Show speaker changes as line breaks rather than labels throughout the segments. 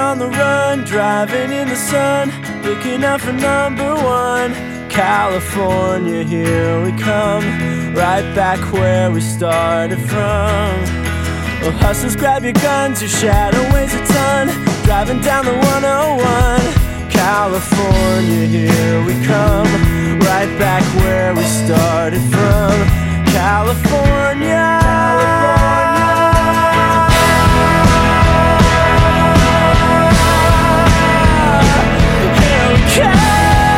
on the run, driving in the sun, looking out for number one. California, here we come, right back where we started from. Well, hustlers, grab your guns, your shadow weighs a ton, driving down the 101. California, here we come, right back where we started from. California, here we come.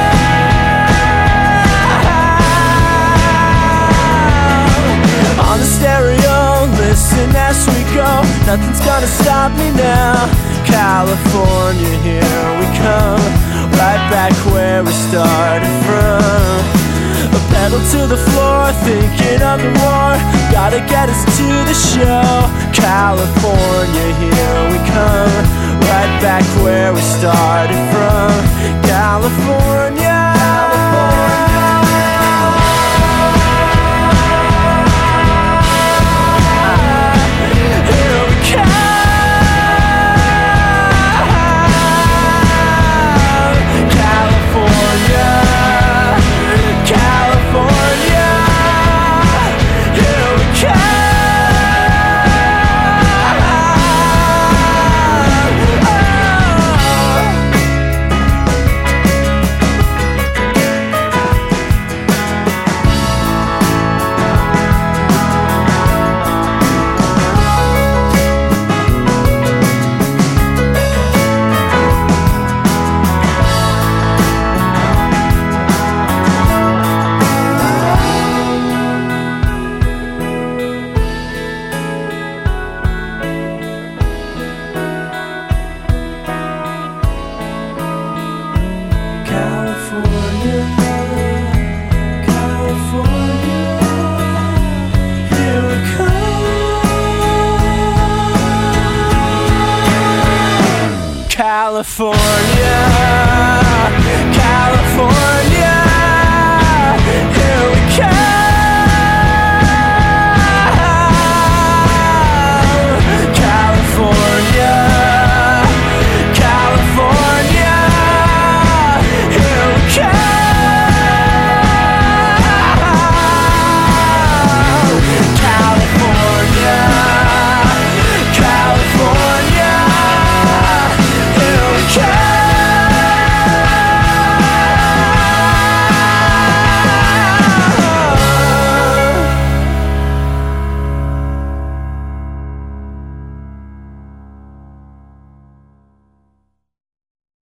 On the stereo, listen as we go, nothing's gonna stop me now. California, here we come, right back where we started from. A pedal to the floor, thinking of the war, gotta get us to the show. California, here we come, right back where we started from. California, here we come. California.